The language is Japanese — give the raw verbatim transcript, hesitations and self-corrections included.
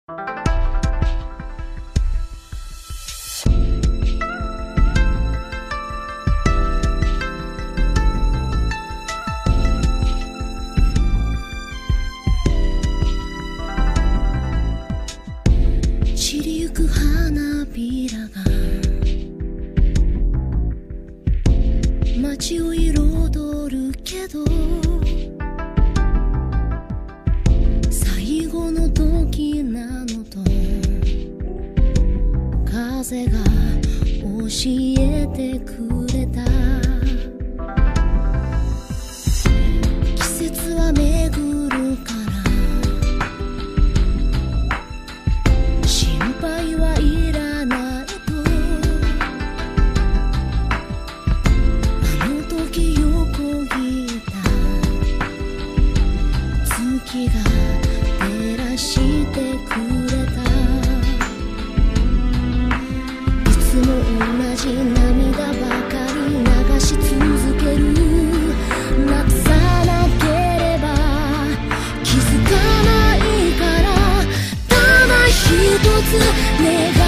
散りゆく花びらが街を彩るけど、最後の時なのと風が教えてくれた。季節は巡るから心配はいらないと、あの時横切った月が照らしてくれた。いつも同じ涙ばかり流し続ける。なくさなければ気づかないから、ただ一つ願